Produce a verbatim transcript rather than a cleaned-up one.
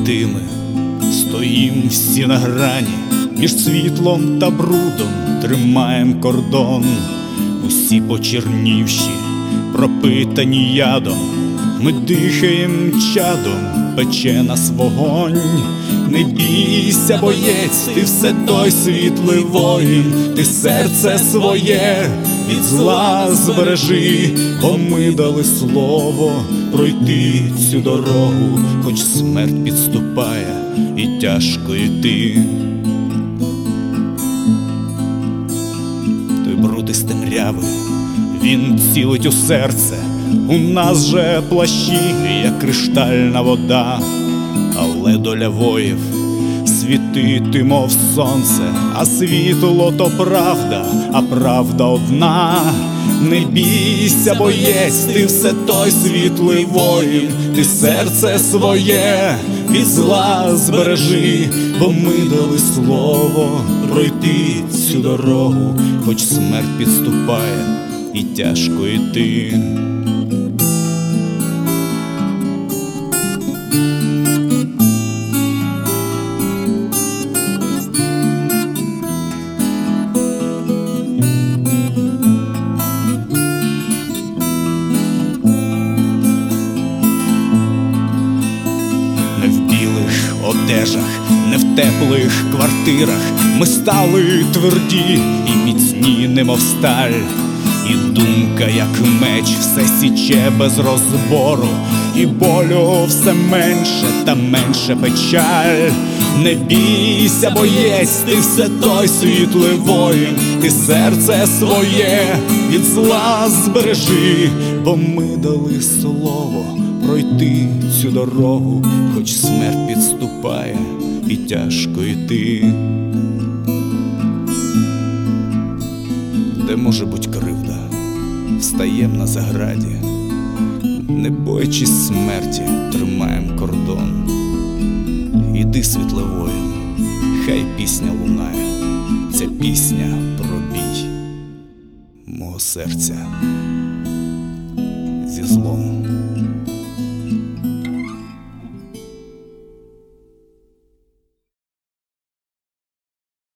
святими, стоїм всі на грані, між світлом та брудом тримаєм кордон. Усі почернівші, пропитані ядом, ми дихаєм чадом, пече нас вогонь. Не бійся, боєць, ти все той світлий воїн, ти серце своє від зла збережи, бо ми дали слово пройти цю дорогу, хоч смерть підступає і тяжко йти. Той бруд із темряви, він цілить у серце, у нас же плащі, як криштальна вода, але доля воїв світити, мов сонце, а світло то правда, а правда одна. Не бійся, боєць, ти все той світлий воїн, ти серце своє від зла збережи, бо ми дали слово пройти цю дорогу, хоч смерть підступає і тяжко йти. Не в білих одежах, не в теплих квартирах ми стали тверді і міцні, немов сталь. І думка, як меч, все січе без розбору, і болю все менше та менше печаль. Не бійся, боєць, ти все той світлий воїн, ти серце своє від зла збережи, бо ми дали слово пройти цю дорогу, хоч смерть підступає і тяжко йти. Де може буть кривда, встаєм на заграді, не боячись смерті, тримаєм кордон. Іди, світле воїн, хай пісня лунає, ця пісня про бій мого серця зі злом.